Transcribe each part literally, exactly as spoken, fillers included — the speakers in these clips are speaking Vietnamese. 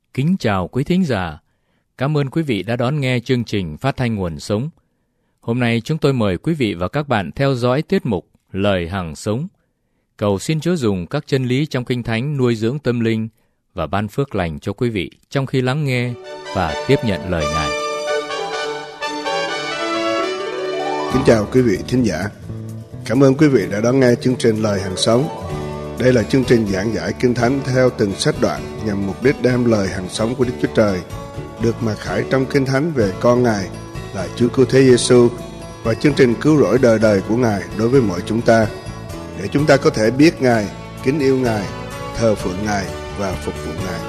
Kính chào quý thính giả. Cảm ơn quý vị đã đón nghe chương trình Phát thanh Nguồn Sống. Hôm nay chúng tôi mời quý vị và các bạn theo dõi tiết mục Lời Hằng Sống. Cầu xin Chúa dùng các chân lý trong Kinh Thánh nuôi dưỡng tâm linh và ban phước lành cho quý vị trong khi lắng nghe và tiếp nhận lời Ngài. Kính chào quý vị thính giả. Cảm ơn quý vị đã đón nghe chương trình Lời Hằng Sống. Đây là chương trình giảng giải Kinh Thánh theo từng sách đoạn nhằm mục đích đem lời hằng sống của Đức Chúa Trời được mặc khải trong Kinh Thánh về con Ngài là Chúa Cứu Thế Giêsu và chương trình cứu rỗi đời đời của Ngài đối với mọi chúng ta, để chúng ta có thể biết Ngài, kính yêu Ngài, thờ phượng Ngài và phục vụ Ngài.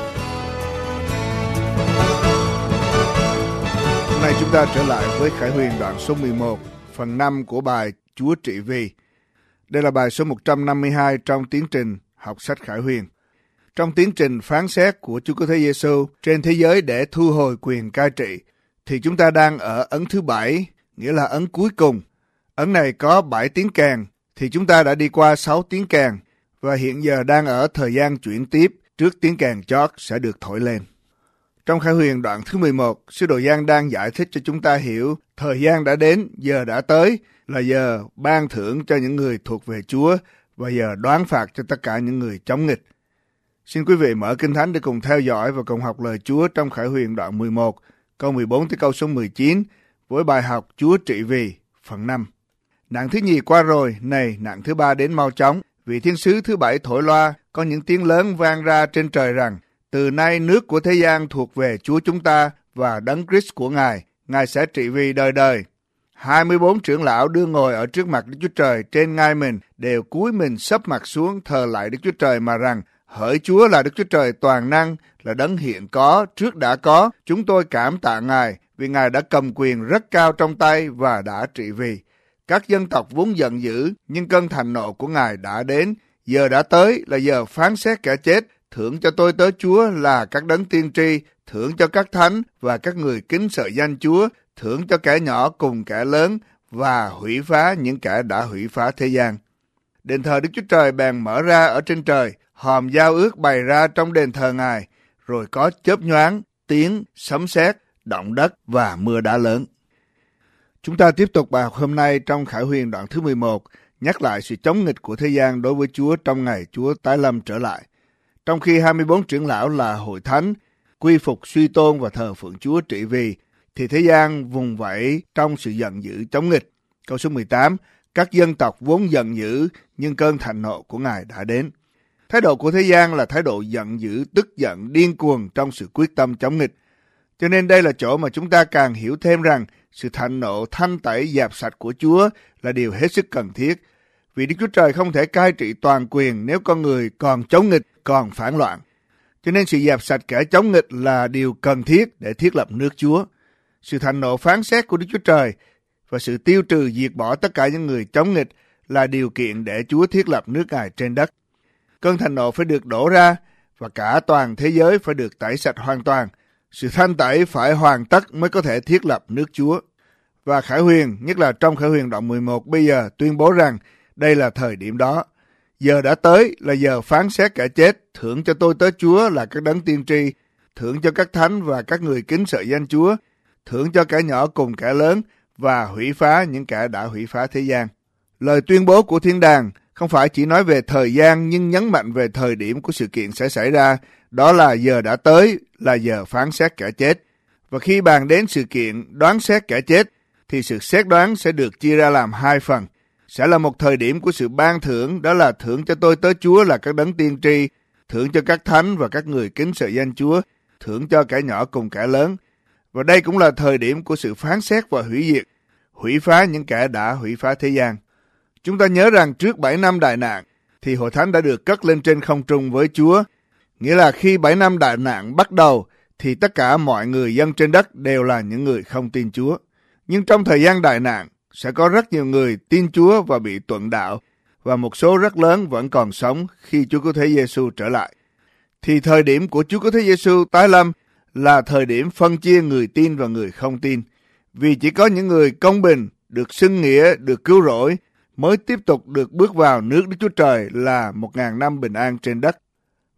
Hôm nay chúng ta trở lại với Khải Huyền đoạn số mười một, phần năm của bài Chúa Trị Vì. Đây là bài số một trăm năm mươi hai trong tiến trình học sách Khải Huyền. Trong tiến trình phán xét của Chúa Cứu Thế Giêsu trên thế giới để thu hồi quyền cai trị, thì chúng ta đang ở ấn thứ bảy, nghĩa là ấn cuối cùng. Ấn này có bảy tiếng kèn, thì chúng ta đã đi qua sáu tiếng kèn, và hiện giờ đang ở thời gian chuyển tiếp trước tiếng kèn chót sẽ được thổi lên. Trong Khải Huyền đoạn thứ mười một, Sứ Đồ Giăng đang giải thích cho chúng ta hiểu thời gian đã đến, giờ đã tới, là giờ ban thưởng cho những người thuộc về Chúa và giờ đoán phạt cho tất cả những người chống nghịch. Xin quý vị mở Kinh Thánh để cùng theo dõi và cùng học lời Chúa trong Khải Huyền đoạn mười một, câu mười bốn tới câu số mười chín với bài học Chúa Trị Vì, phần năm. Nạn thứ nhì qua rồi, này nạn thứ ba đến mau chóng. Vị thiên sứ thứ bảy thổi loa, có những tiếng lớn vang ra trên trời rằng: từ nay nước của thế gian thuộc về Chúa chúng ta và Đấng Christ của Ngài, Ngài sẽ trị vì đời đời. hai mươi bốn trưởng lão đưa ngồi ở trước mặt Đức Chúa Trời trên ngai mình đều cúi mình sấp mặt xuống thờ lại Đức Chúa Trời mà rằng: hỡi Chúa là Đức Chúa Trời toàn năng, là Đấng hiện có, trước đã có, chúng tôi cảm tạ Ngài vì Ngài đã cầm quyền rất cao trong tay và đã trị vì. Các dân tộc vốn giận dữ, nhưng cơn thạnh nộ của Ngài đã đến. Giờ đã tới là giờ phán xét kẻ chết, thưởng cho tôi tớ Chúa là các đấng tiên tri, thưởng cho các thánh và các người kính sợ danh Chúa, thưởng cho kẻ nhỏ cùng kẻ lớn và hủy phá những kẻ đã hủy phá thế gian. Đền thờ Đức Chúa Trời bèn mở ra ở trên trời, hòm giao ước bày ra trong đền thờ Ngài, rồi có chớp nhoáng, tiếng, sấm sét, động đất và mưa đá lớn. Chúng ta tiếp tục bài học hôm nay trong Khải Huyền đoạn thứ mười một, nhắc lại sự chống nghịch của thế gian đối với Chúa trong ngày Chúa tái lâm trở lại. Trong khi hai mươi bốn trưởng lão là hội thánh, quy phục suy tôn và thờ phượng Chúa trị vì, thì thế gian vùng vẫy trong sự giận dữ chống nghịch. Câu số mười tám, các dân tộc vốn giận dữ, nhưng cơn thạnh nộ của Ngài đã đến. Thái độ của thế gian là thái độ giận dữ, tức giận, điên cuồng trong sự quyết tâm chống nghịch. Cho nên đây là chỗ mà chúng ta càng hiểu thêm rằng sự thạnh nộ thanh tẩy dẹp sạch của Chúa là điều hết sức cần thiết. Vì Đức Chúa Trời không thể cai trị toàn quyền nếu con người còn chống nghịch, còn phản loạn. Cho nên sự dẹp sạch kẻ chống nghịch là điều cần thiết để thiết lập nước Chúa. Sự thạnh nộ phán xét của Đức Chúa Trời và sự tiêu trừ diệt bỏ tất cả những người chống nghịch là điều kiện để Chúa thiết lập nước Ngài trên đất. Cơn thạnh nộ phải được đổ ra và cả toàn thế giới phải được tẩy sạch hoàn toàn. Sự thanh tẩy phải hoàn tất mới có thể thiết lập nước Chúa. Và Khải Huyền, nhất là trong Khải Huyền đoạn mười một bây giờ tuyên bố rằng đây là thời điểm đó. Giờ đã tới là giờ phán xét kẻ chết, thưởng cho tôi tớ Chúa là các đấng tiên tri, thưởng cho các thánh và các người kính sợ danh Chúa, thưởng cho kẻ nhỏ cùng kẻ lớn và hủy phá những kẻ đã hủy phá thế gian. Lời tuyên bố của thiên đàng không phải chỉ nói về thời gian nhưng nhấn mạnh về thời điểm của sự kiện sẽ xảy ra, đó là giờ đã tới là giờ phán xét kẻ chết. Và khi bàn đến sự kiện đoán xét kẻ chết thì sự xét đoán sẽ được chia ra làm hai phần. Sẽ là một thời điểm của sự ban thưởng, đó là thưởng cho tôi tớ Chúa là các đấng tiên tri, thưởng cho các thánh và các người kính sợ danh Chúa, thưởng cho kẻ nhỏ cùng kẻ lớn. Và đây cũng là thời điểm của sự phán xét và hủy diệt, hủy phá những kẻ đã hủy phá thế gian. Chúng ta nhớ rằng trước bảy năm đại nạn thì hội thánh đã được cất lên trên không trung với Chúa. Nghĩa là khi bảy năm đại nạn bắt đầu thì tất cả mọi người dân trên đất đều là những người không tin Chúa. Nhưng trong thời gian đại nạn sẽ có rất nhiều người tin Chúa và bị tuận đạo, và một số rất lớn vẫn còn sống khi Chúa Cứu Thế Giêsu trở lại. Thì thời điểm của Chúa Cứu Thế Giêsu tái lâm là thời điểm phân chia người tin và người không tin. Vì chỉ có những người công bình, được xưng nghĩa, được cứu rỗi mới tiếp tục được bước vào nước Đức Chúa Trời là một ngàn năm bình an trên đất.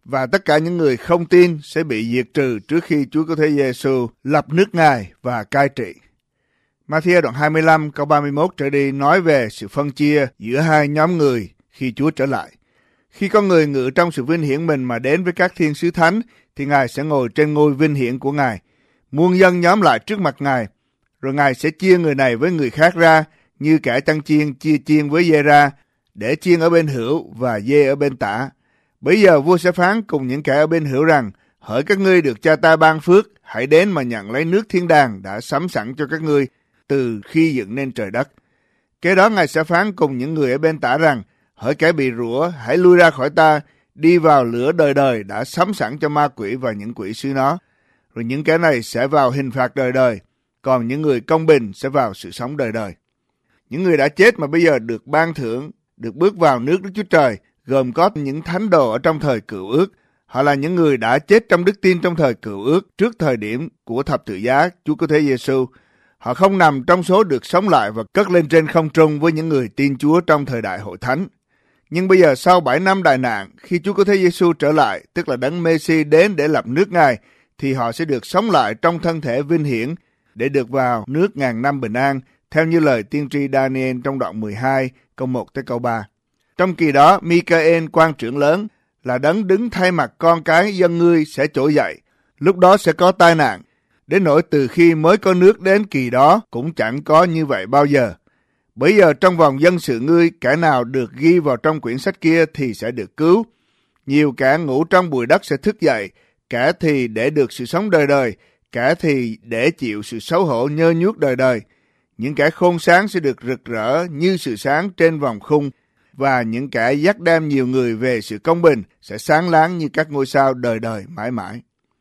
và tất cả những người không tin sẽ bị diệt trừ trước khi Chúa Cứu Thế Giêsu lập nước Ngài và cai trị. Ma-thi-ơ đoạn hai mươi lăm câu ba mươi mốt trở đi nói về sự phân chia giữa hai nhóm người khi Chúa trở lại. Khi con người ngự trong sự vinh hiển mình mà đến với các thiên sứ thánh, thì Ngài sẽ ngồi trên ngôi vinh hiển của Ngài. Muôn dân nhóm lại trước mặt Ngài, rồi Ngài sẽ chia người này với người khác ra, như kẻ chăn chiên chia chiên với dê ra, để chiên ở bên hữu và dê ở bên tả. Bây giờ vua sẽ phán cùng những kẻ ở bên hữu rằng, hỡi các ngươi được cha ta ban phước, hãy đến mà nhận lấy nước thiên đàng đã sắm sẵn cho các ngươi từ khi dựng nên trời đất. Kế đó Ngài sẽ phán cùng những người ở bên tả rằng, hỡi kẻ bị rủa, hãy lui ra khỏi ta, đi vào lửa đời đời đã sắm sẵn cho ma quỷ và những quỷ sứ nó. Rồi những kẻ này sẽ vào hình phạt đời đời, còn những người công bình sẽ vào sự sống đời đời. Những người đã chết mà bây giờ được ban thưởng, được bước vào nước Đức Chúa Trời, gồm có những thánh đồ ở trong thời cựu ước. Họ là những người đã chết trong đức tin trong thời cựu ước trước thời điểm của thập tự giá Chúa Cứu Thế Giêsu. Họ không nằm trong số được sống lại và cất lên trên không trung với những người tin Chúa trong thời đại hội thánh. Nhưng bây giờ sau bảy năm đại nạn, khi Chúa Cứu Thế Giêsu trở lại, tức là Đấng Mê-si đến để lập nước Ngài, thì họ sẽ được sống lại trong thân thể vinh hiển để được vào nước ngàn năm bình an, theo như lời tiên tri Daniel trong đoạn mười hai, câu một tới câu ba. Trong kỳ đó, Mi-ca-ên quan trưởng lớn là Đấng đứng thay mặt con cái dân ngươi sẽ trỗi dậy. Lúc đó sẽ có tai nạn, đến nỗi từ khi mới có nước đến kỳ đó cũng chẳng có như vậy bao giờ. Bây giờ trong vòng dân sự ngươi, kẻ nào được ghi vào trong quyển sách kia thì sẽ được cứu. Nhiều kẻ ngủ trong bụi đất sẽ thức dậy, kẻ thì để được sự sống đời đời, kẻ thì để chịu sự xấu hổ nhơ nhuốc đời đời. Những kẻ khôn sáng sẽ được rực rỡ như sự sáng trên vòng khung, và những kẻ dắt đem nhiều người về sự công bình sẽ sáng láng như các ngôi sao đời đời mãi mãi.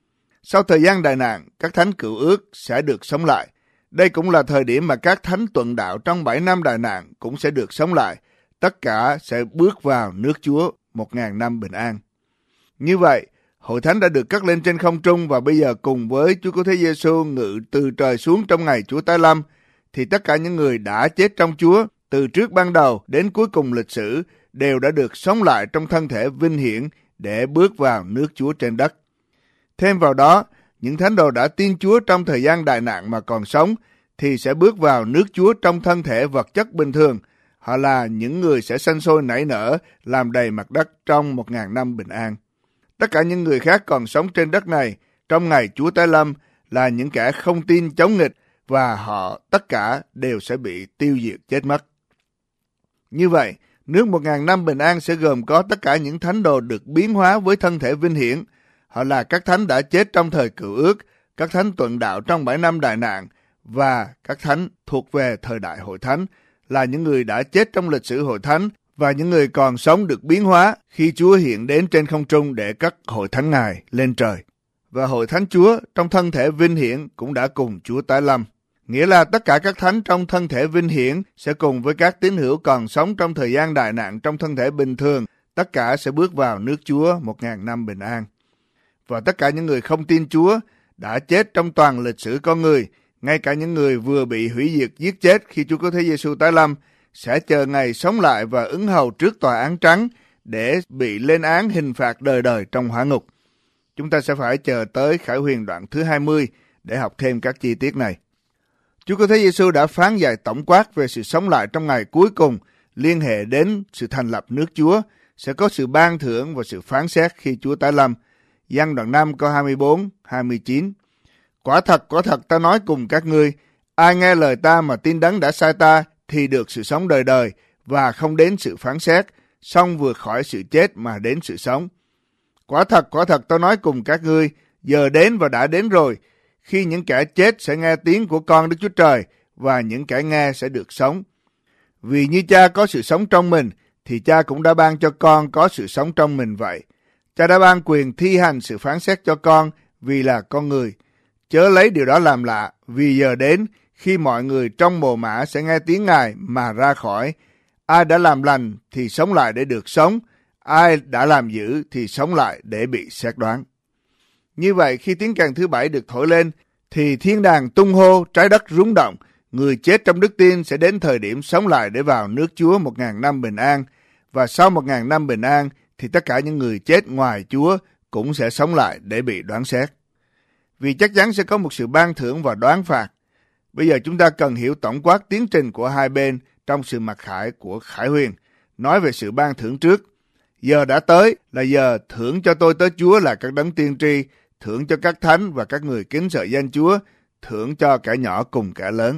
Sau thời gian đại nạn, các thánh cựu ước sẽ được sống lại. Đây cũng là thời điểm mà các thánh tuần đạo trong bảy năm đại nạn cũng sẽ được sống lại. Tất cả sẽ bước vào nước Chúa một ngàn năm bình an. Như vậy, hội thánh đã được cất lên trên không trung và bây giờ cùng với Chúa Cứu Thế Giêsu ngự từ trời xuống trong ngày Chúa tái lâm, thì tất cả những người đã chết trong Chúa từ trước ban đầu đến cuối cùng lịch sử đều đã được sống lại trong thân thể vinh hiển để bước vào nước Chúa trên đất. Thêm vào đó, những thánh đồ đã tin Chúa trong thời gian đại nạn mà còn sống thì sẽ bước vào nước Chúa trong thân thể vật chất bình thường. Họ là những người sẽ sanh sôi nảy nở, làm đầy mặt đất trong một ngàn năm bình an. Tất cả những người khác còn sống trên đất này trong ngày Chúa tái lâm là những kẻ không tin chống nghịch, và họ tất cả đều sẽ bị tiêu diệt chết mất. Như vậy, nước một ngàn năm bình an sẽ gồm có tất cả những thánh đồ được biến hóa với thân thể vinh hiển. Họ là các thánh đã chết trong thời cựu ước, các thánh tuần đạo trong bảy năm đại nạn, và các thánh thuộc về thời đại hội thánh, là những người đã chết trong lịch sử hội thánh, và những người còn sống được biến hóa khi Chúa hiện đến trên không trung để cất hội thánh Ngài lên trời. Và hội thánh Chúa trong thân thể vinh hiển cũng đã cùng Chúa tái lâm. Nghĩa là tất cả các thánh trong thân thể vinh hiển sẽ cùng với các tín hữu còn sống trong thời gian đại nạn trong thân thể bình thường, tất cả sẽ bước vào nước Chúa một ngàn năm bình an. Và tất cả những người không tin Chúa đã chết trong toàn lịch sử con người, ngay cả những người vừa bị hủy diệt giết chết khi Chúa Cứu Thế Giêsu tái lâm, sẽ chờ ngày sống lại và ứng hầu trước tòa án trắng để bị lên án hình phạt đời đời trong hỏa ngục. Chúng ta sẽ phải chờ tới Khải Huyền đoạn thứ hai mươi để học thêm các chi tiết này. Chúa Cứu Thế Giêsu đã phán dạy tổng quát về sự sống lại trong ngày cuối cùng, liên hệ đến sự thành lập nước Chúa, sẽ có sự ban thưởng và sự phán xét khi Chúa tái lâm. Giăng đoạn năm câu hai mươi bốn, hai mươi chín. Quả thật, quả thật ta nói cùng các ngươi, ai nghe lời ta mà tin Đấng đã sai ta thì được sự sống đời đời và không đến sự phán xét, song vượt khỏi sự chết mà đến sự sống. Quả thật, quả thật ta nói cùng các ngươi, giờ đến và đã đến rồi, khi những kẻ chết sẽ nghe tiếng của con Đức Chúa Trời và những kẻ nghe sẽ được sống. Vì như cha có sự sống trong mình, thì cha cũng đã ban cho con có sự sống trong mình vậy. Cha đã ban quyền thi hành sự phán xét cho con vì là con người. Chớ lấy điều đó làm lạ, vì giờ đến khi mọi người trong mồ mả sẽ nghe tiếng Ngài mà ra khỏi. Ai đã làm lành thì sống lại để được sống, ai đã làm dữ thì sống lại để bị xét đoán. Như vậy, khi tiếng kèn thứ bảy được thổi lên, thì thiên đàng tung hô, trái đất rung động. Người chết trong đức tin sẽ đến thời điểm sống lại để vào nước Chúa một ngàn năm bình an. Và sau một ngàn năm bình an, thì tất cả những người chết ngoài Chúa cũng sẽ sống lại để bị đoán xét. Vì chắc chắn sẽ có một sự ban thưởng và đoán phạt. Bây giờ chúng ta cần hiểu tổng quát tiến trình của hai bên trong sự mặc khải của Khải Huyền, nói về sự ban thưởng trước. Giờ đã tới là giờ thưởng cho tôi tớ Chúa là các đấng tiên tri, thưởng cho các thánh và các người kính sợ danh Chúa, thưởng cho kẻ nhỏ cùng kẻ lớn.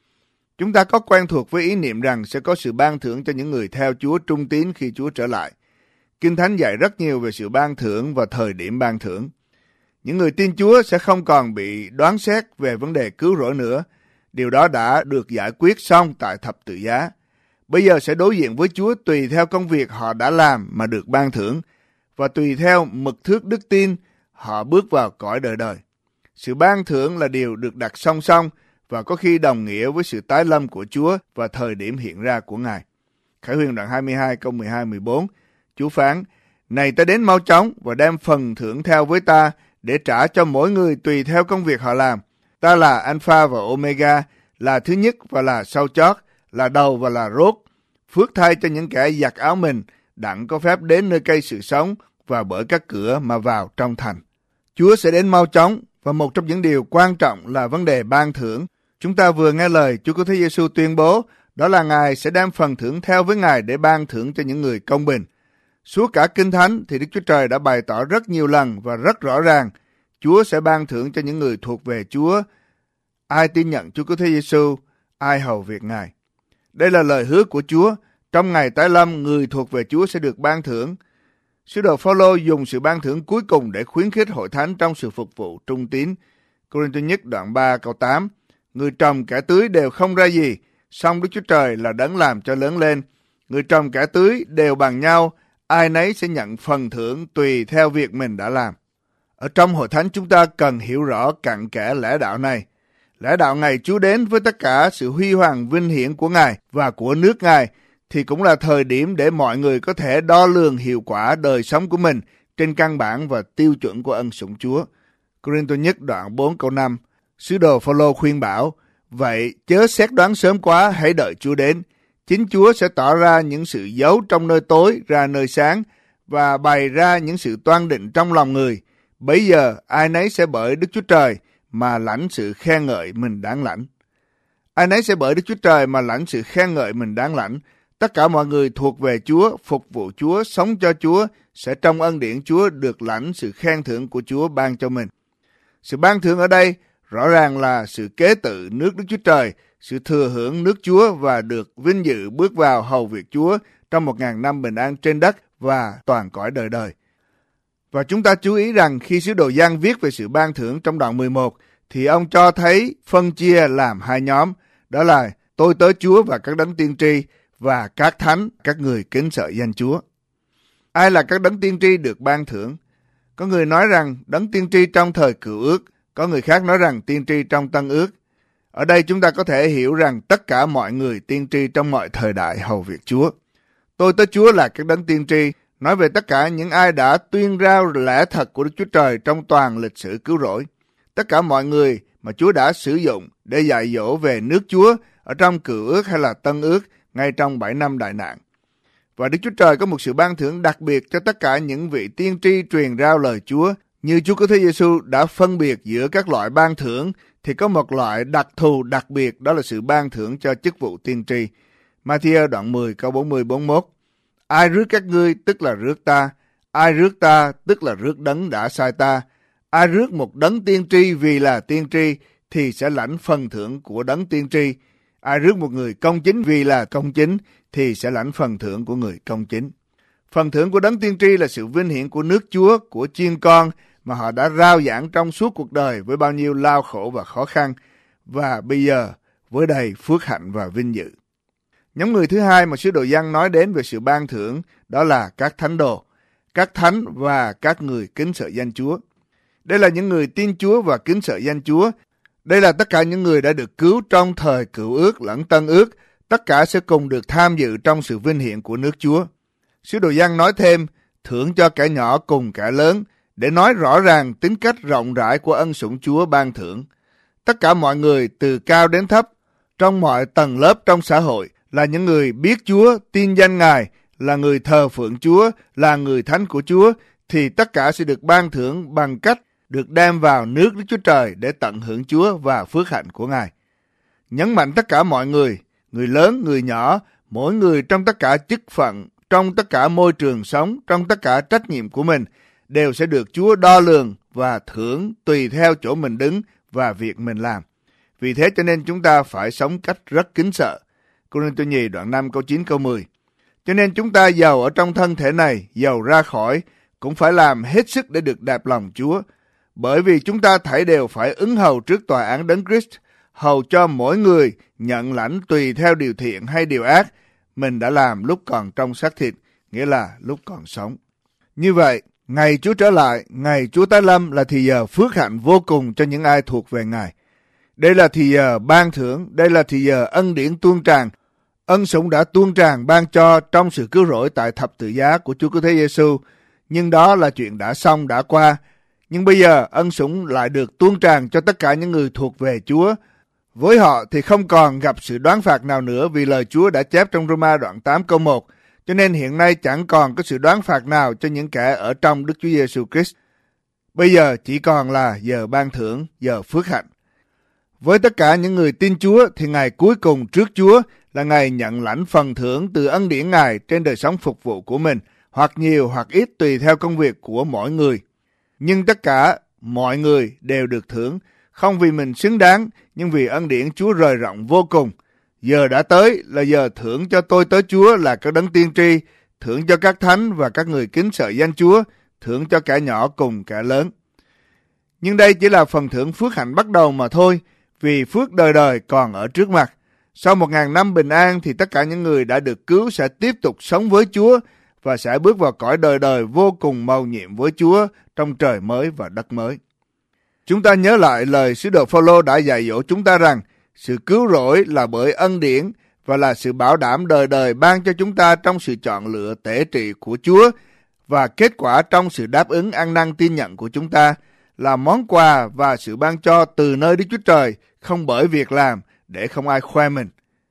Chúng ta có quen thuộc với ý niệm rằng sẽ có sự ban thưởng cho những người theo Chúa trung tín khi Chúa trở lại. Kinh Thánh dạy rất nhiều về sự ban thưởng và thời điểm ban thưởng. Những người tin Chúa sẽ không còn bị đoán xét về vấn đề cứu rỗi nữa. Điều đó đã được giải quyết xong tại thập tự giá. Bây giờ sẽ đối diện với Chúa tùy theo công việc họ đã làm mà được ban thưởng, và tùy theo mực thước đức tin họ bước vào cõi đời đời. Sự ban thưởng là điều được đặt song song và có khi đồng nghĩa với sự tái lâm của Chúa và thời điểm hiện ra của Ngài. Khải Huyền đoạn hai mươi hai câu mười hai mười bốn, Chúa phán: Này ta đến mau chóng và đem phần thưởng theo với ta để trả cho mỗi người tùy theo công việc họ làm. Ta là Alpha và Omega, là thứ nhất và là sau chót, là đầu và là rốt. Phước thay cho những kẻ giặt áo mình, đặng có phép đến nơi cây sự sống và bởi các cửa mà vào trong thành. Chúa sẽ đến mau chóng, và một trong những điều quan trọng là vấn đề ban thưởng. Chúng ta vừa nghe lời Chúa Cứu Thế Giêsu tuyên bố, đó là Ngài sẽ đem phần thưởng theo với Ngài để ban thưởng cho những người công bình. Suốt cả Kinh Thánh thì Đức Chúa Trời đã bày tỏ rất nhiều lần và rất rõ ràng, Chúa sẽ ban thưởng cho những người thuộc về Chúa, ai tin nhận Chúa Cứu Thế Giêsu, ai hầu việc Ngài. Đây là lời hứa của Chúa, trong ngày tái lâm, người thuộc về Chúa sẽ được ban thưởng. Sứ đồ Phao-lô dùng sự ban thưởng cuối cùng để khuyến khích hội thánh trong sự phục vụ trung tín. Cô-rinh-tô nhất đoạn ba câu tám, người trồng kẻ tưới đều không ra gì, song Đức Chúa Trời là đấng làm cho lớn lên. Người trồng kẻ tưới đều bằng nhau, ai nấy sẽ nhận phần thưởng tùy theo việc mình đã làm. Ở trong hội thánh chúng ta cần hiểu rõ cặn kẽ lẽ đạo này. Lẽ đạo ngày Chúa đến với tất cả sự huy hoàng vinh hiển của Ngài và của nước Ngài thì cũng là thời điểm để mọi người có thể đo lường hiệu quả đời sống của mình trên căn bản và tiêu chuẩn của ân sủng Chúa. Cô-rinh-tô nhất đoạn bốn câu năm, sứ đồ Phao-lô khuyên bảo: Vậy chớ xét đoán sớm quá, hãy đợi Chúa đến. Chính Chúa sẽ tỏ ra những sự giấu trong nơi tối ra nơi sáng và bày ra những sự toan định trong lòng người. Bấy giờ ai nấy sẽ bởi Đức Chúa Trời mà lãnh sự khen ngợi mình đáng lãnh. Ai nấy sẽ bởi Đức Chúa Trời mà lãnh sự khen ngợi mình đáng lãnh. Tất cả mọi người thuộc về Chúa, phục vụ Chúa, sống cho Chúa, sẽ trong ân điển Chúa được lãnh sự khen thưởng của Chúa ban cho mình. Sự ban thưởng ở đây rõ ràng là sự kế tự nước Đức Chúa Trời, sự thừa hưởng nước Chúa và được vinh dự bước vào hầu việc Chúa trong một ngàn năm bình an trên đất và toàn cõi đời đời. Và chúng ta chú ý rằng khi sứ đồ Giăng viết về sự ban thưởng trong đoạn mười một, thì ông cho thấy phân chia làm hai nhóm, đó là tôi tớ Chúa và các đấng tiên tri, và các thánh, các người kính sợ danh Chúa. Ai là các đấng tiên tri được ban thưởng? Có người nói rằng đấng tiên tri trong thời Cựu Ước, có người khác nói rằng tiên tri trong Tân Ước. Ở đây chúng ta có thể hiểu rằng tất cả mọi người tiên tri trong mọi thời đại hầu việc Chúa. Tôi tớ Chúa là các đấng tiên tri, nói về tất cả những ai đã tuyên rao lẽ thật của Đức Chúa Trời trong toàn lịch sử cứu rỗi. Tất cả mọi người mà Chúa đã sử dụng để dạy dỗ về nước Chúa ở trong Cựu Ước hay là Tân Ước ngay trong bảy năm đại nạn. Và Đức Chúa Trời có một sự ban thưởng đặc biệt cho tất cả những vị tiên tri truyền rao lời Chúa. Như Chúa Cứu Thế Giêsu đã phân biệt giữa các loại ban thưởng, thì có một loại đặc thù đặc biệt, đó là sự ban thưởng cho chức vụ tiên tri. Ma-thi-ơ đoạn mười câu bốn mươi bốn mươi mốt. Ai rước các ngươi tức là rước ta, ai rước ta tức là rước đấng đã sai ta. Ai rước một đấng tiên tri vì là tiên tri thì sẽ lãnh phần thưởng của đấng tiên tri. Ai rước một người công chính vì là công chính thì sẽ lãnh phần thưởng của người công chính. Phần thưởng của đấng tiên tri là sự vinh hiển của nước Chúa, của chiên con mà họ đã rao giảng trong suốt cuộc đời với bao nhiêu lao khổ và khó khăn, và bây giờ với đầy phước hạnh và vinh dự. Nhóm người thứ hai mà sứ đồ Giăng nói đến về sự ban thưởng đó là các thánh đồ, các thánh và các người kính sợ danh Chúa. Đây là những người tin Chúa và kính sợ danh Chúa. Đây là tất cả những người đã được cứu trong thời Cựu Ước lẫn Tân Ước, tất cả sẽ cùng được tham dự trong sự vinh hiển của nước Chúa. Sứ đồ Giăng nói thêm, thưởng cho kẻ nhỏ cùng kẻ lớn, để nói rõ ràng tính cách rộng rãi của ân sủng Chúa ban thưởng. Tất cả mọi người từ cao đến thấp, trong mọi tầng lớp trong xã hội, là những người biết Chúa, tin danh Ngài, là người thờ phượng Chúa, là người thánh của Chúa, thì tất cả sẽ được ban thưởng bằng cách được đem vào nước Đức Chúa Trời để tận hưởng Chúa và phước hạnh của Ngài. Nhấn mạnh tất cả mọi người, người lớn, người nhỏ, mỗi người trong tất cả chức phận, trong tất cả môi trường sống, trong tất cả trách nhiệm của mình, đều sẽ được Chúa đo lường và thưởng tùy theo chỗ mình đứng và việc mình làm. Vì thế cho nên chúng ta phải sống cách rất kính sợ. Cô-rinh-tô nhì đoạn năm câu chín câu mười. Cho nên chúng ta giàu ở trong thân thể này, giàu ra khỏi, cũng phải làm hết sức để được đẹp lòng Chúa. Bởi vì chúng ta thảy đều phải ứng hầu trước tòa án Đấng Christ, hầu cho mỗi người nhận lãnh tùy theo điều thiện hay điều ác mình đã làm lúc còn trong xác thịt, nghĩa là lúc còn sống. Như vậy, ngày Chúa trở lại, ngày Chúa tái lâm là thì giờ phước hạnh vô cùng cho những ai thuộc về Ngài. Đây là thì giờ ban thưởng, đây là thì giờ ân điển tuôn tràn. Ân sủng đã tuôn tràn ban cho trong sự cứu rỗi tại thập tự giá của Chúa Cứu Thế Giêsu, nhưng đó là chuyện đã xong, đã qua. Nhưng bây giờ ân sủng lại được tuôn tràn cho tất cả những người thuộc về Chúa. Với họ thì không còn gặp sự đoán phạt nào nữa, vì lời Chúa đã chép trong Roma đoạn tám câu một. Cho nên hiện nay chẳng còn có sự đoán phạt nào cho những kẻ ở trong Đức Chúa Giêsu Christ. Bây giờ chỉ còn là giờ ban thưởng, giờ phước hạnh. Với tất cả những người tin Chúa thì ngày cuối cùng trước Chúa là ngày nhận lãnh phần thưởng từ ân điển Ngài trên đời sống phục vụ của mình, hoặc nhiều hoặc ít tùy theo công việc của mỗi người. Nhưng tất cả mọi người đều được thưởng, không vì mình xứng đáng, nhưng vì ân điển Chúa rời rộng vô cùng. Giờ đã tới là giờ thưởng cho tôi tớ Chúa là các đấng tiên tri, thưởng cho các thánh và các người kính sợ danh Chúa, thưởng cho kẻ nhỏ cùng kẻ lớn. Nhưng đây chỉ là phần thưởng phước hạnh bắt đầu mà thôi, vì phước đời đời còn ở trước mặt. Sau một ngàn năm bình an thì tất cả những người đã được cứu sẽ tiếp tục sống với Chúa và sẽ bước vào cõi đời đời vô cùng mầu nhiệm với Chúa trong trời mới và đất mới. Chúng ta nhớ lại lời sứ đồ Phao-lô đã dạy dỗ chúng ta rằng sự cứu rỗi là bởi ân điển và là sự bảo đảm đời đời ban cho chúng ta trong sự chọn lựa tể trị của Chúa, và kết quả trong sự đáp ứng ăn năn tin nhận của chúng ta là món quà và sự ban cho từ nơi Đức Chúa Trời, không bởi việc làm để không ai khoe mình.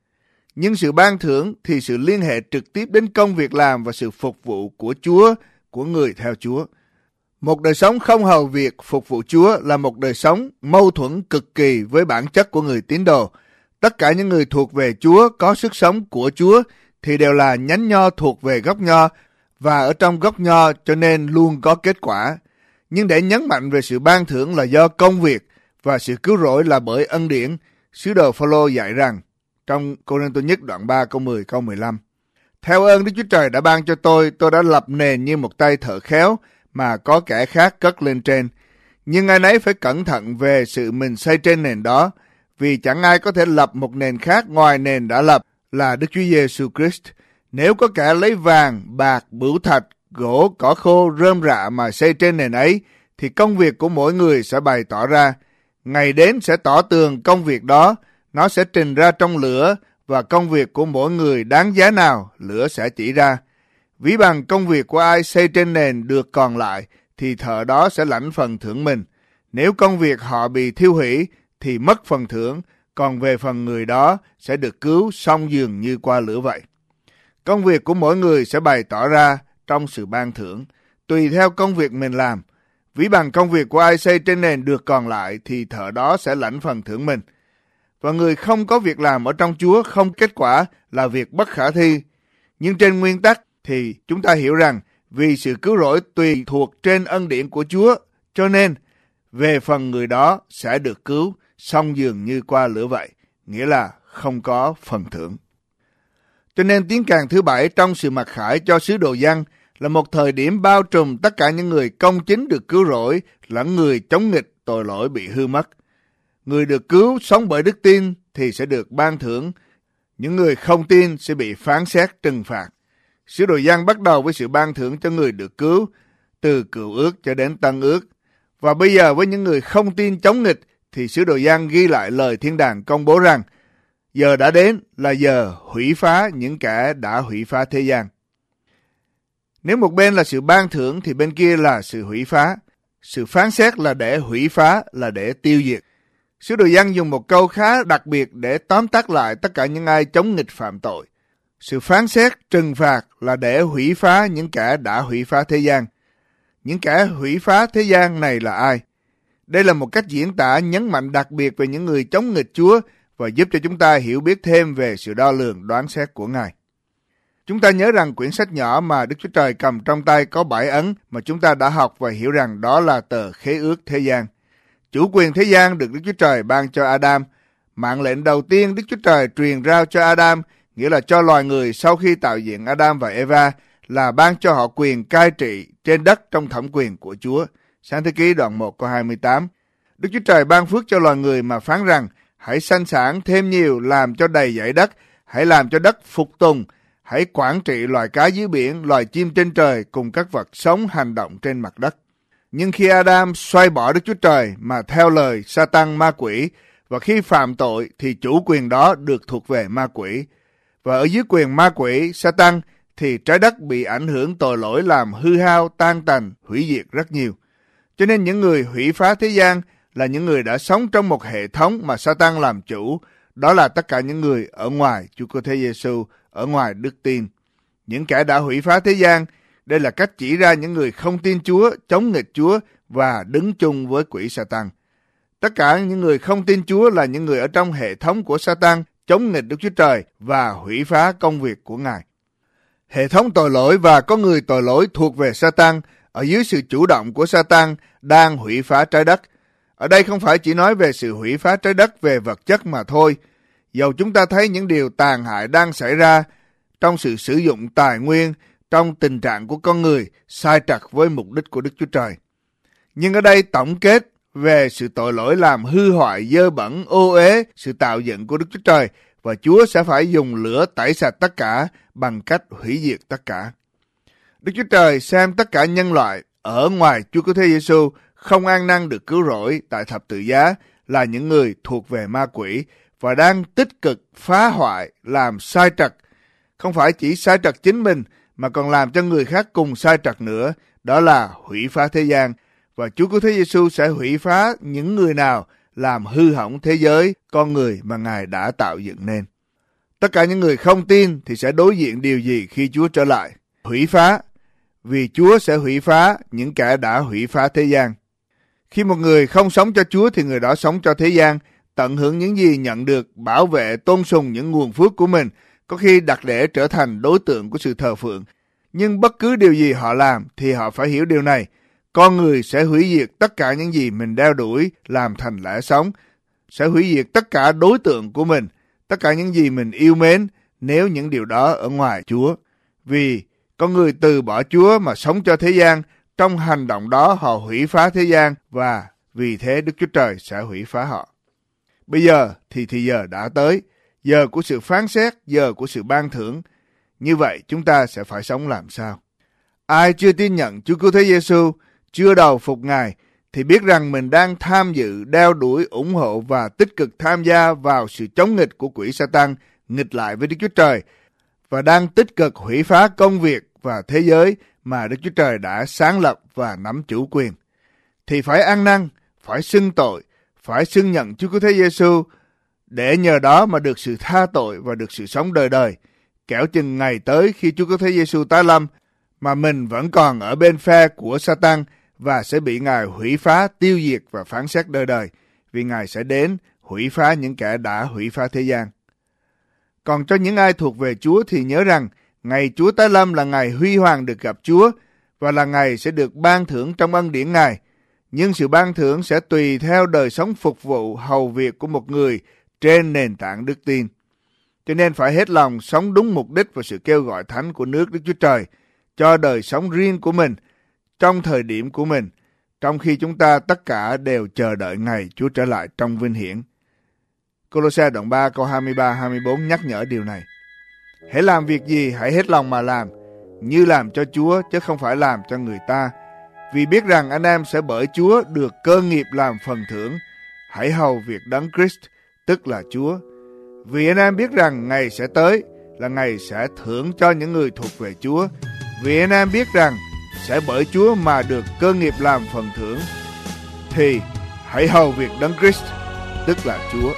Nhưng sự ban thưởng thì sự liên hệ trực tiếp đến công việc làm và sự phục vụ của Chúa, của người theo Chúa. Một đời sống không hầu việc phục vụ Chúa là một đời sống mâu thuẫn cực kỳ với bản chất của người tín đồ. Tất cả những người thuộc về Chúa, có sức sống của Chúa thì đều là nhánh nho thuộc về gốc nho, và ở trong gốc nho cho nên luôn có kết quả. Nhưng để nhấn mạnh về sự ban thưởng là do công việc và sự cứu rỗi là bởi ân điển, sứ đồ Phao-lô dạy rằng trong Cô-rinh-tô nhất đoạn ba câu mười câu mười lăm: Theo ơn Đức Chúa Trời đã ban cho tôi, tôi đã lập nền như một tay thợ khéo mà có kẻ khác cất lên trên. Nhưng ai nấy phải cẩn thận về sự mình xây trên nền đó, vì chẳng ai có thể lập một nền khác ngoài nền đã lập là Đức Chúa Giêsu Christ. Nếu có kẻ lấy vàng, bạc, bửu thạch, gỗ, cỏ khô, rơm rạ mà xây trên nền ấy, thì công việc của mỗi người sẽ bày tỏ ra. Ngày đến sẽ tỏ tường công việc đó, nó sẽ trình ra trong lửa, và công việc của mỗi người đáng giá nào, lửa sẽ chỉ ra. Ví bằng công việc của ai xây trên nền được còn lại, thì thợ đó sẽ lãnh phần thưởng mình. Nếu công việc họ bị thiêu hủy, thì mất phần thưởng, còn về phần người đó sẽ được cứu xong dường như qua lửa vậy. Công việc của mỗi người sẽ bày tỏ ra trong sự ban thưởng, tùy theo công việc mình làm. Ví bằng công việc của ai xây trên nền được còn lại, thì thợ đó sẽ lãnh phần thưởng mình. Và người không có việc làm ở trong Chúa không kết quả là việc bất khả thi. Nhưng trên nguyên tắc thì chúng ta hiểu rằng vì sự cứu rỗi tùy thuộc trên ân điển của Chúa, cho nên về phần người đó sẽ được cứu xong dường như qua lửa vậy, nghĩa là không có phần thưởng. Cho nên tiếng kèn thứ bảy trong sự mặc khải cho sứ đồ Giăng là một thời điểm bao trùm tất cả những người công chính được cứu rỗi lẫn người chống nghịch tội lỗi bị hư mất. Người được cứu sống bởi đức tin thì sẽ được ban thưởng, những người không tin sẽ bị phán xét trừng phạt. Sứ đồ Giăng bắt đầu với sự ban thưởng cho người được cứu từ cựu ước cho đến tân ước. Và bây giờ với những người không tin chống nghịch thì sứ đồ Giăng ghi lại lời thiên đàng công bố rằng giờ đã đến là giờ hủy phá những kẻ đã hủy phá thế gian. Nếu một bên là sự ban thưởng thì bên kia là sự hủy phá. Sự phán xét là để hủy phá, là để tiêu diệt. Sứ đồ Giăng dùng một câu khá đặc biệt để tóm tắt lại tất cả những ai chống nghịch phạm tội. Sự phán xét, trừng phạt là để hủy phá những kẻ đã hủy phá thế gian. Những kẻ hủy phá thế gian này là ai? Đây là một cách diễn tả nhấn mạnh đặc biệt về những người chống nghịch Chúa và giúp cho chúng ta hiểu biết thêm về sự đo lường đoán xét của Ngài. Chúng ta nhớ rằng quyển sách nhỏ mà Đức Chúa Trời cầm trong tay có bảy ấn mà chúng ta đã học và hiểu rằng đó là tờ khế ước thế gian. Chủ quyền thế gian được Đức Chúa Trời ban cho Adam. Mạng lệnh đầu tiên Đức Chúa Trời truyền rao cho Adam, nghĩa là cho loài người sau khi tạo dựng Adam và Eva, là ban cho họ quyền cai trị trên đất trong thẩm quyền của Chúa. Sáng thế ký đoạn một câu hai mươi tám. Đức Chúa Trời ban phước cho loài người mà phán rằng: hãy sanh sản thêm nhiều, làm cho đầy dãy đất, hãy làm cho đất phục tùng, hãy quản trị loài cá dưới biển, loài chim trên trời cùng các vật sống hành động trên mặt đất. Nhưng khi Adam xoay bỏ Đức Chúa Trời mà theo lời Sa-tan ma quỷ, và khi phạm tội thì chủ quyền đó được thuộc về ma quỷ. Và ở dưới quyền ma quỷ, Sa-tan, thì trái đất bị ảnh hưởng tội lỗi làm hư hao, tan tành, hủy diệt rất nhiều. Cho nên những người hủy phá thế gian là những người đã sống trong một hệ thống mà Sa-tan làm chủ. Đó là tất cả những người ở ngoài Chúa Cứu Thế Giê-xu, ở ngoài đức tin. Những kẻ đã hủy phá thế gian, đây là cách chỉ ra những người không tin Chúa, chống nghịch Chúa và đứng chung với quỷ Sa-tan. Tất cả những người không tin Chúa là những người ở trong hệ thống của Sa-tan, chống nghịch Đức Chúa Trời và hủy phá công việc của Ngài. Hệ thống tội lỗi và có người tội lỗi thuộc về Sa-tan, ở dưới sự chủ động của Sa-tan đang hủy phá trái đất. Ở đây không phải chỉ nói về sự hủy phá trái đất về vật chất mà thôi. Dầu chúng ta thấy những điều tàn hại đang xảy ra trong sự sử dụng tài nguyên, trong tình trạng của con người sai trật với mục đích của Đức Chúa Trời. Nhưng ở đây tổng kết về sự tội lỗi làm hư hoại, dơ bẩn, ô uế sự tạo dựng của Đức Chúa Trời, và Chúa sẽ phải dùng lửa tẩy sạch tất cả bằng cách hủy diệt tất cả. Đức Chúa Trời xem tất cả nhân loại ở ngoài Chúa Cứu Thế Giê-xu không ăn năn được cứu rỗi tại thập tự giá là những người thuộc về ma quỷ và đang tích cực phá hoại, làm sai trật. Không phải chỉ sai trật chính mình mà còn làm cho người khác cùng sai trật nữa, đó là hủy phá thế gian. Và Chúa Cứu Thế Giê-xu sẽ hủy phá những người nào làm hư hỏng thế giới, con người mà Ngài đã tạo dựng nên. Tất cả những người không tin thì sẽ đối diện điều gì khi Chúa trở lại? Hủy phá, vì Chúa sẽ hủy phá những kẻ đã hủy phá thế gian. Khi một người không sống cho Chúa thì người đó sống cho thế gian, tận hưởng những gì nhận được, bảo vệ, tôn sùng những nguồn phước của mình, có khi đặt để trở thành đối tượng của sự thờ phượng. Nhưng bất cứ điều gì họ làm thì họ phải hiểu điều này: con người sẽ hủy diệt tất cả những gì mình đeo đuổi làm thành lẽ sống, sẽ hủy diệt tất cả đối tượng của mình, tất cả những gì mình yêu mến nếu những điều đó ở ngoài Chúa. Vì con người từ bỏ Chúa mà sống cho thế gian, trong hành động đó họ hủy phá thế gian và vì thế Đức Chúa Trời sẽ hủy phá họ. Bây giờ thì thì giờ đã tới, giờ của sự phán xét, giờ của sự ban thưởng. Như vậy chúng ta sẽ phải sống làm sao? Ai chưa tin nhận Chúa Cứu Thế Giê-xu, chưa đầu phục Ngài, thì biết rằng mình đang tham dự, đeo đuổi, ủng hộ và tích cực tham gia vào sự chống nghịch của quỷ Sa-tan, nghịch lại với Đức Chúa Trời, và đang tích cực hủy phá công việc và thế giới mà Đức Chúa Trời đã sáng lập và nắm chủ quyền. Thì phải ăn năn, phải xưng tội, phải xưng nhận Chúa Cứu Thế Giê-xu, để nhờ đó mà được sự tha tội và được sự sống đời đời. Kẻo chừng ngày tới khi Chúa Cứu Thế Giê-xu tái lâm, mà mình vẫn còn ở bên phe của Sa-tan và sẽ bị Ngài hủy phá, tiêu diệt và phán xét đời đời, vì Ngài sẽ đến hủy phá những kẻ đã hủy phá thế gian. Còn cho những ai thuộc về Chúa thì nhớ rằng ngày Chúa tái lâm là ngày huy hoàng được gặp Chúa và là ngày sẽ được ban thưởng trong ân điển Ngài. Nhưng sự ban thưởng sẽ tùy theo đời sống phục vụ hầu việc của một người trên nền tảng đức tin. Cho nên phải hết lòng sống đúng mục đích và sự kêu gọi thánh của nước Đức Chúa Trời cho đời sống riêng của mình, trong thời điểm của mình, trong khi chúng ta tất cả đều chờ đợi ngày Chúa trở lại trong vinh hiển. Cô-lô-se đoạn ba câu hai mươi ba hai mươi bốn nhắc nhở điều này. Hãy làm việc gì hãy hết lòng mà làm, như làm cho Chúa chứ không phải làm cho người ta, vì biết rằng anh em sẽ bởi Chúa được cơ nghiệp làm phần thưởng. Hãy hầu việc Đấng Christ, tức là Chúa. Vì anh em biết rằng ngày sẽ tới là ngày sẽ thưởng cho những người thuộc về Chúa. Vì anh em biết rằng sẽ bởi Chúa mà được cơ nghiệp làm phần thưởng, thì hãy hầu việc Đấng Christ, tức là Chúa.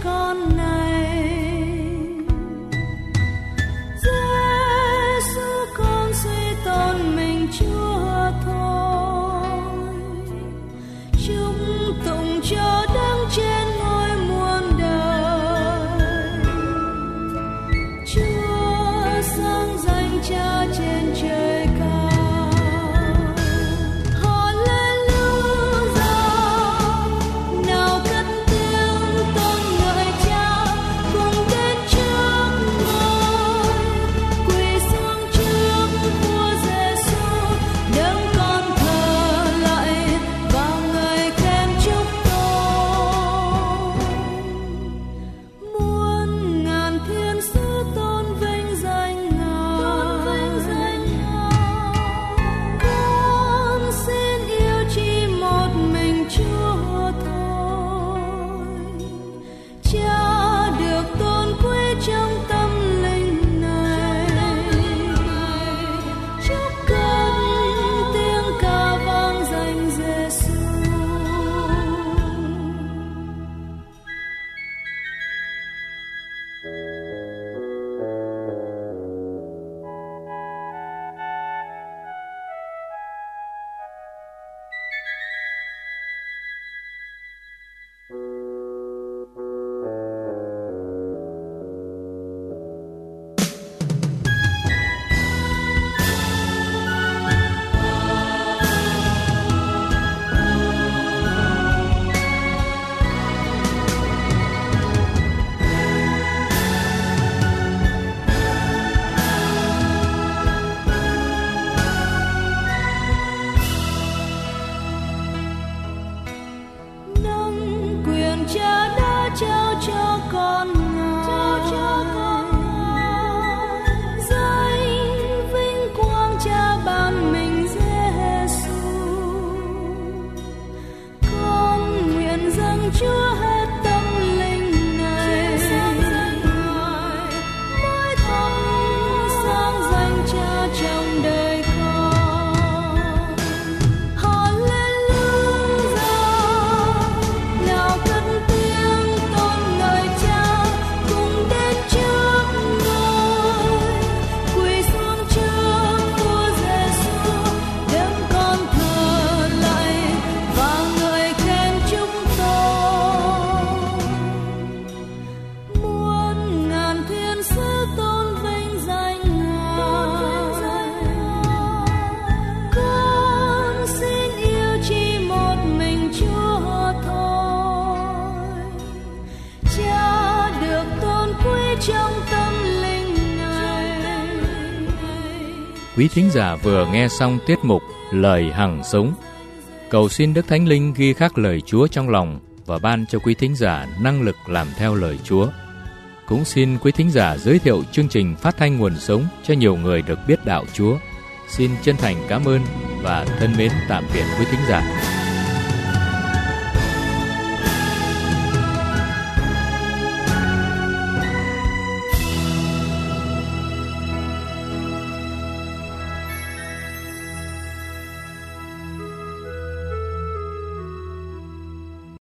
con này. Giêsu con suy tôn mình Chúa thôi, chúng tụng cho Đấng trên ngôi muôn đời. Chúa sáng danh Cha trên trời cao. Quý thính giả vừa nghe xong tiết mục Lời Hằng Sống. Cầu xin Đức Thánh Linh ghi khắc lời Chúa trong lòng và ban cho quý thính giả năng lực làm theo lời Chúa. Cũng xin quý thính giả giới thiệu chương trình phát thanh Nguồn Sống cho nhiều người được biết đạo Chúa. Xin chân thành cảm ơn và thân mến tạm biệt quý thính giả.